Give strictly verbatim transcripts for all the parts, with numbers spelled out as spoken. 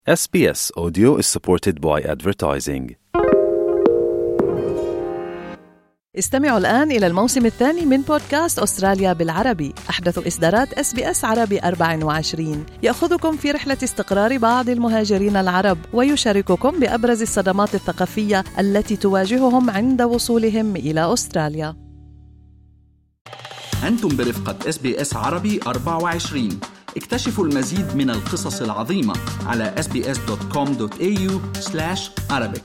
إس بي إس Audio is supported by advertising. استمعوا الآن إلى الموسم الثاني من بودكاست أستراليا بالعربي، أحدث إصدارات إس بي إس عربي أربعة وعشرين، يأخذكم في رحلة استقرار بعض المهاجرين العرب ويشارككم بأبرز الصدمات الثقافية التي تواجههم عند وصولهم إلى أستراليا. أنتم برفقة إس بي إس عربي أربعة وعشرين. اكتشفوا المزيد من القصص العظيمة على إس بي إس دوت كوم دوت إيه يو سلاش عربيك.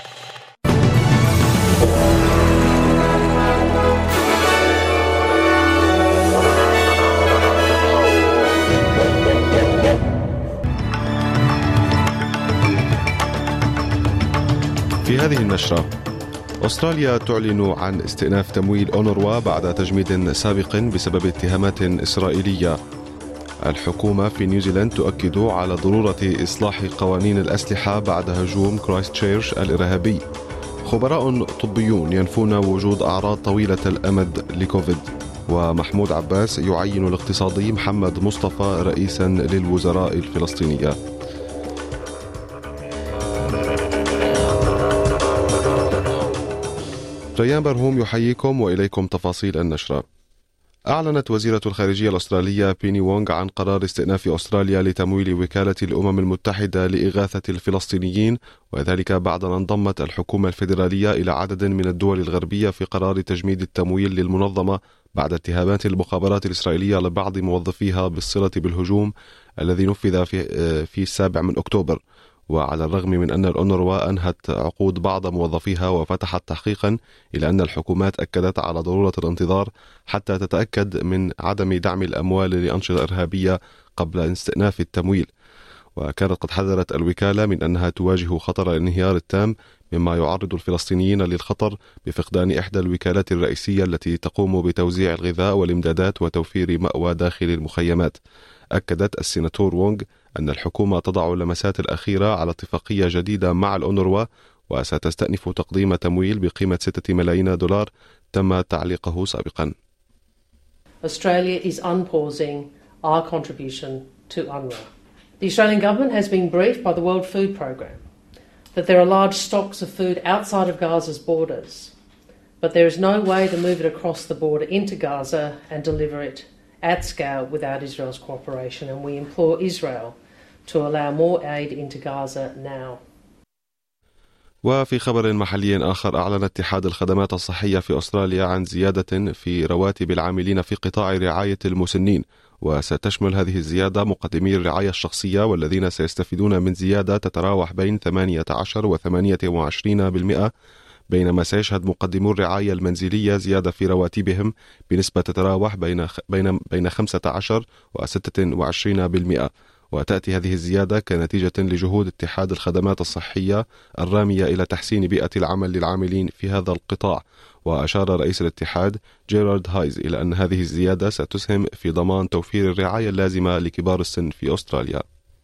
في هذه النشرة، أستراليا تعلن عن استئناف تمويل أونروا بعد تجميد سابق بسبب اتهامات إسرائيلية. الحكومة في نيوزيلند تؤكد على ضرورة إصلاح قوانين الأسلحة بعد هجوم كرايستشيرش الإرهابي. خبراء طبيون ينفون وجود أعراض طويلة الأمد لكوفيد. ومحمود عباس يعين الاقتصادي محمد مصطفى رئيسا للوزراء الفلسطينية. ريان برهوم يحييكم وإليكم تفاصيل النشرة. أعلنت وزيرة الخارجية الأسترالية بيني وونغ عن قرار استئناف أستراليا لتمويل وكالة الأمم المتحدة لإغاثة الفلسطينيين، وذلك بعد أن انضمت الحكومة الفيدرالية إلى عدد من الدول الغربية في قرار تجميد التمويل للمنظمة بعد اتهامات المخابرات الإسرائيلية لبعض موظفيها بالصلة بالهجوم الذي نفذ في في السابع من أكتوبر. وعلى الرغم من أن الأونروا أنهت عقود بعض موظفيها وفتحت تحقيقا، إلى أن الحكومات أكدت على ضرورة الانتظار حتى تتأكد من عدم دعم الأموال لأنشطة إرهابية قبل استئناف التمويل. وكانت قد حذرت الوكالة من أنها تواجه خطر الانهيار التام، مما يعرض الفلسطينيين للخطر بفقدان إحدى الوكالات الرئيسية التي تقوم بتوزيع الغذاء والإمدادات وتوفير مأوى داخل المخيمات. أكدت السيناتور وونغ أن الحكومة تضع اللمسات الأخيرة على اتفاقية جديدة مع الأونروا، وستستأنف تقديم تمويل بقيمة ستة ملايين دولار تم تعليقه سابقا. Australia is unpausing our contribution to UNRWA. The Australian government has been briefed by the World Food Programme that there are large stocks of food outside of Gaza's borders, but there is no way to move it across the border into Gaza and deliver it at scale without Israel's cooperation, and we implore Israel to allow more aid into Gaza now. وفي خبر محلي آخر، أعلن اتحاد الخدمات الصحية في أستراليا عن زيادة في رواتب العاملين في قطاع رعاية المسنين، وستشمل هذه الزيادة مقدمي الرعاية الشخصية والذين سيستفيدون من زيادة تتراوح بين ثمانية عشر وثمانية وعشرين بالمئة، بينما سيشهد مقدمو الرعاية المنزلية زيادة في رواتبهم بنسبة تتراوح بين بين بين خمسة عشر وستة وعشرين بالمئة. وتأتي هذه الزيادة كنتيجة لجهود اتحاد الخدمات الصحية الرامية إلى تحسين بيئة العمل للعاملين في هذا القطاع. وأشار رئيس الاتحاد جيرارد هايز إلى أن هذه الزيادة ستسهم في ضمان توفير الرعاية اللازمة لكبار السن في أستراليا.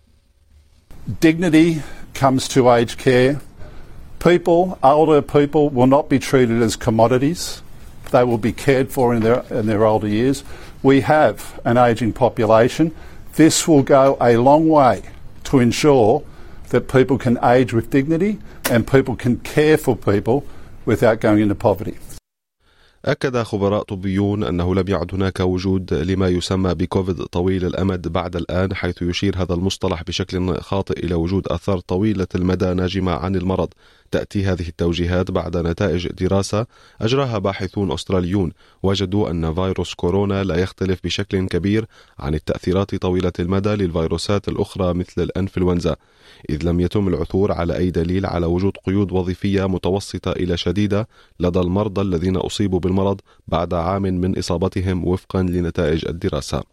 Dignity comes to aged care. People, older people, will not be treated as commodities. They will be cared for in their in their older years. We have an ageing population. This will go a long way to ensure that people can age with dignity and people can care for people without going into poverty. أكد خبراء طبيون أنه لم يعد هناك وجود لما يسمى بكوفيد طويل الأمد بعد الآن، حيث يشير هذا المصطلح بشكل خاطئ إلى وجود آثار طويلة المدى ناجمة عن المرض. تأتي هذه التوجيهات بعد نتائج دراسة أجراها باحثون أستراليون، وجدوا أن فيروس كورونا لا يختلف بشكل كبير عن التأثيرات طويلة المدى للفيروسات الأخرى مثل الإنفلونزا، إذ لم يتم العثور على أي دليل على وجود قيود وظيفية متوسطة إلى شديدة لدى المرضى الذين أصيبوا بالمرض بعد عام من إصابتهم وفقا لنتائج الدراسة.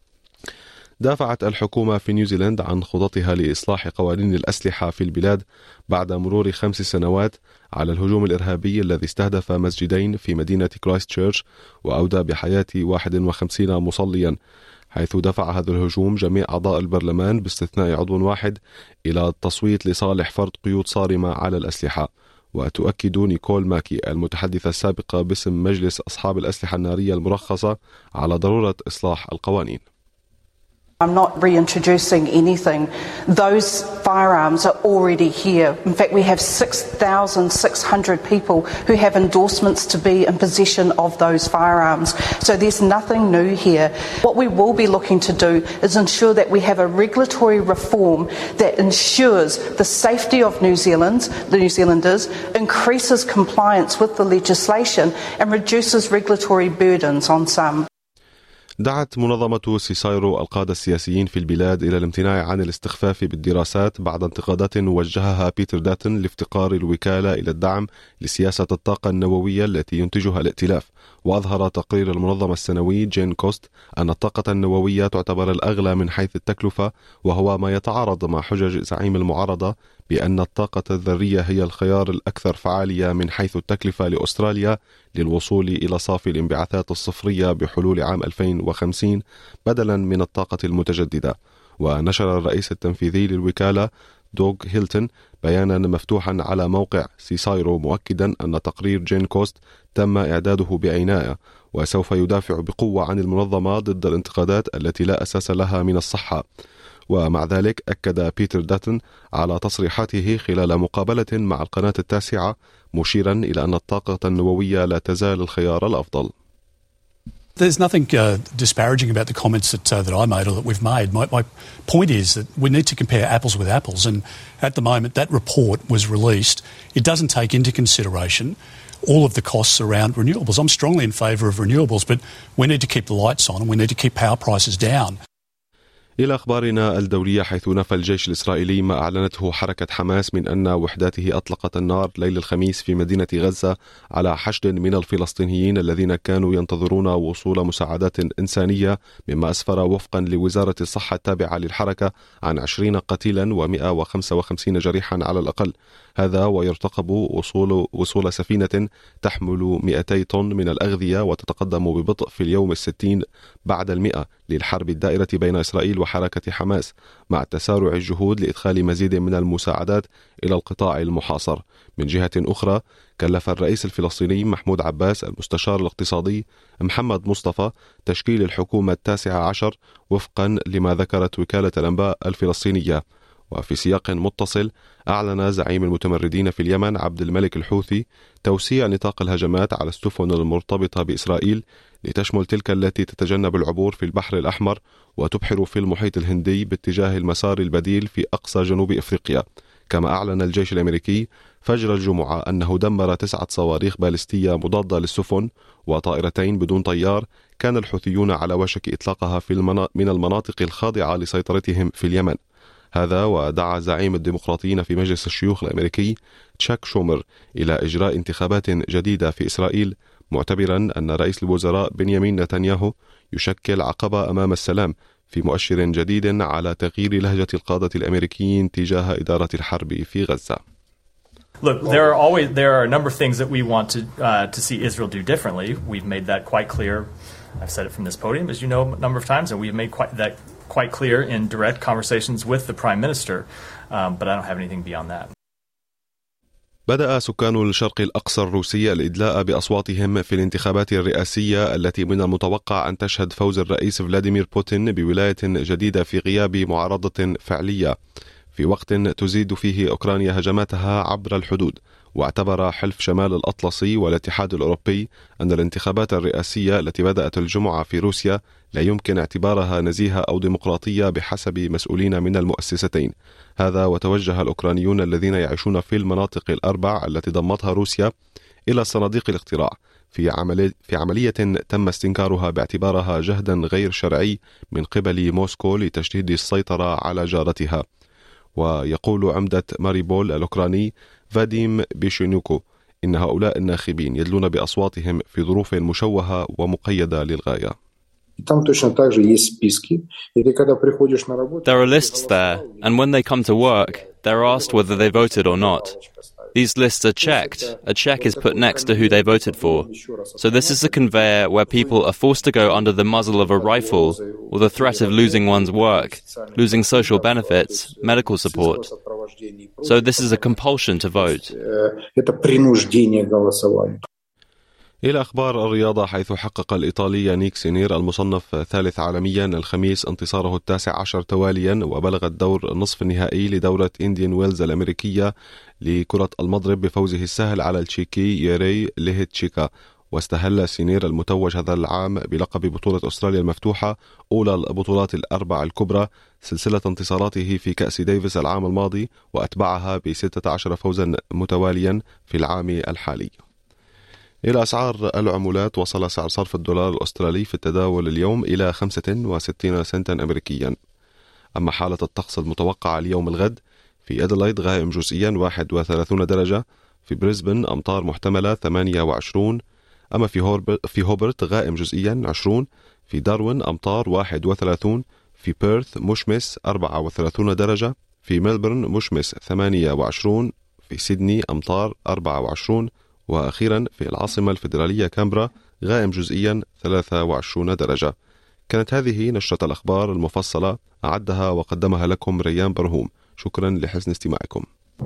دافعت الحكومة في نيوزيلند عن خططها لإصلاح قوانين الأسلحة في البلاد بعد مرور خمس سنوات على الهجوم الإرهابي الذي استهدف مسجدين في مدينة كرايستشيرش وأودى بحياة واحد وخمسين مصليا، حيث دفع هذا الهجوم جميع أعضاء البرلمان باستثناء عضو واحد إلى التصويت لصالح فرض قيود صارمة على الأسلحة. وتؤكد نيكول ماكي المتحدثة السابقة باسم مجلس أصحاب الأسلحة النارية المرخصة على ضرورة إصلاح القوانين. I'm not reintroducing anything. Those firearms are already here. In fact, we have six thousand six hundred people who have endorsements to be in possession of those firearms. So there's nothing new here. What we will be looking to do is ensure that we have a regulatory reform that ensures the safety of New Zealand, the New Zealanders, increases compliance with the legislation and reduces regulatory burdens on some. دعت منظمة سيسايرو القادة السياسيين في البلاد إلى الامتناع عن الاستخفاف بالدراسات بعد انتقادات وجهها بيتر داتن لافتقار الوكالة إلى الدعم لسياسة الطاقة النووية التي ينتجها الائتلاف. وأظهر تقرير المنظمة السنوي جين كوست أن الطاقة النووية تعتبر الأغلى من حيث التكلفة، وهو ما يتعارض مع حجج زعيم المعارضة بأن الطاقة الذرية هي الخيار الأكثر فعالية من حيث التكلفة لأستراليا للوصول إلى صافي الانبعاثات الصفرية بحلول عام ألفين وخمسين بدلا من الطاقة المتجددة. ونشر الرئيس التنفيذي للوكالة دوغ هيلتون بيانا مفتوحا على موقع سيسايرو مؤكدا أن تقرير جين كوست تم إعداده بعناية وسوف يدافع بقوة عن المنظمة ضد الانتقادات التي لا أساس لها من الصحة. ومع ذلك أكد بيتر داتن على تصريحاته خلال مقابلة مع القناة التاسعة مشيرا إلى أن الطاقة النووية لا تزال الخيار الأفضل. There's nothing uh, disparaging about the comments that uh, that I made or that we've made. My, my point is that we need to compare apples with apples, and at the moment that report was released. It doesn't take into consideration all of the costs around renewables. I'm strongly in favour of renewables, but we need to keep the lights on and we need to keep power prices down. إلى أخبارنا الدولية، حيث نفى الجيش الإسرائيلي ما أعلنته حركة حماس من أن وحداته أطلقت النار ليل الخميس في مدينة غزة على حشد من الفلسطينيين الذين كانوا ينتظرون وصول مساعدات إنسانية، مما أسفر وفقا لوزارة الصحة التابعة للحركة عن عشرين قتيلا ومئة وخمسة وخمسين جريحا على الأقل. هذا ويرتقب وصول وصول سفينة تحمل مئتي طن من الأغذية وتتقدم ببطء في اليوم الستين بعد المئة للحرب الدائرة بين إسرائيل وحركة حماس، مع تسارع الجهود لإدخال مزيد من المساعدات إلى القطاع المحاصر. من جهة أخرى، كلف الرئيس الفلسطيني محمود عباس المستشار الاقتصادي محمد مصطفى تشكيل الحكومة التاسعة عشر وفقا لما ذكرت وكالة الأنباء الفلسطينية. وفي سياق متصل، أعلن زعيم المتمردين في اليمن عبد الملك الحوثي توسيع نطاق الهجمات على السفن المرتبطة بإسرائيل لتشمل تلك التي تتجنب العبور في البحر الأحمر وتبحر في المحيط الهندي باتجاه المسار البديل في أقصى جنوب إفريقيا. كما أعلن الجيش الأمريكي فجر الجمعة أنه دمر تسعة صواريخ باليستية مضادة للسفن وطائرتين بدون طيار كان الحوثيون على وشك إطلاقها في من المناطق الخاضعة لسيطرتهم في اليمن. هذا ودعا زعيم الديمقراطيين في مجلس الشيوخ الأمريكي تشاك شومر إلى إجراء انتخابات جديدة في إسرائيل، معتبرا أن رئيس الوزراء بنيامين نتنياهو يشكل عقبة أمام السلام، في مؤشر جديد على تغيير لهجة القادة الأمريكيين تجاه إدارة الحرب في غزة. Look, there are always there are a number of things that we want to uh, to see Israel do differently. We've made that quite clear. I've said it from this podium, as you know, a number of times, and we've made quite that quite clear in direct conversations with the Prime Minister. Um, but I don't have anything beyond that. بدأ سكان الشرق الأقصى الروسي الإدلاء بأصواتهم في الانتخابات الرئاسية التي من المتوقع أن تشهد فوز الرئيس فلاديمير بوتين بولاية جديدة في غياب معارضة فعلية، في وقت تزيد فيه أوكرانيا هجماتها عبر الحدود. واعتبر حلف شمال الأطلسي والاتحاد الأوروبي أن الانتخابات الرئاسية التي بدأت الجمعة في روسيا لا يمكن اعتبارها نزيهة أو ديمقراطية بحسب مسؤولين من المؤسستين. هذا وتوجه الأوكرانيون الذين يعيشون في المناطق الأربع التي ضمتها روسيا إلى صناديق الاقتراع في عملية, في عملية تم استنكارها باعتبارها جهدا غير شرعي من قبل موسكو لتشديد السيطرة على جارتها. ويقول عمدة ماريبول الأوكراني فاديم بيشينوكو إن هؤلاء الناخبين يدلون بأصواتهم في ظروف مشوهة ومقيدة للغاية. There are lists there, and when they come to work, they're asked whether they voted or not. These lists are checked. A check is put next to who they voted for. So this is a conveyor where people are forced to go under the muzzle of a rifle or the threat of losing one's work, losing social benefits, medical support. So this is a compulsion to vote. إلى أخبار الرياضة، حيث حقق الإيطالي يانيك سينير المصنف ثالث عالميا الخميس انتصاره التاسع عشر تواليا، وبلغ الدور نصف النهائي لدورة إنديان ويلز الأمريكية لكرة المضرب بفوزه السهل على التشيكي ييري ليهتشيكا. واستهل سينير المتوج هذا العام بلقب بطولة أستراليا المفتوحة أولى البطولات الأربع الكبرى سلسلة انتصاراته في كأس ديفيس العام الماضي، وأتبعها بستة عشر فوزا متواليا في العام الحالي. إلى أسعار العملات، وصل سعر صرف الدولار الأسترالي في التداول اليوم إلى خمسة وستين سنتا أمريكيا. أما حالة الطقس المتوقعة اليوم الغد، في أدلايد غائم جزئيا واحد وثلاثون درجة، في بريسبن أمطار محتملة ثمانية وعشرين، أما في, في هوبرت غائم جزئيا عشرين، في داروين أمطار واحد وثلاثين، في بيرث مشمس أربعة وثلاثين درجة، في ملبورن مشمس ثمانية وعشرين، في سيدني أمطار أربعة وعشرين، وأخيرا في العاصمة الفيدرالية كامبرا غائم جزئيا ثلاثة وعشرين درجة. كانت هذه نشرة الأخبار المفصلة، أعدها وقدمها لكم ريان برهوم. شكرا لحسن استماعكم.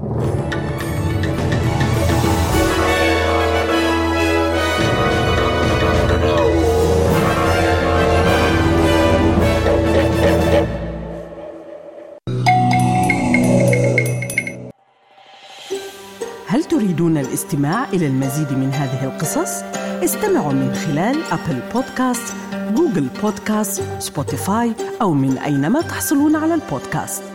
هل تريدون الاستماع إلى المزيد من هذه القصص؟ استمعوا من خلال أبل بودكاست، جوجل بودكاست، سبوتيفاي أو من أينما تحصلون على البودكاست.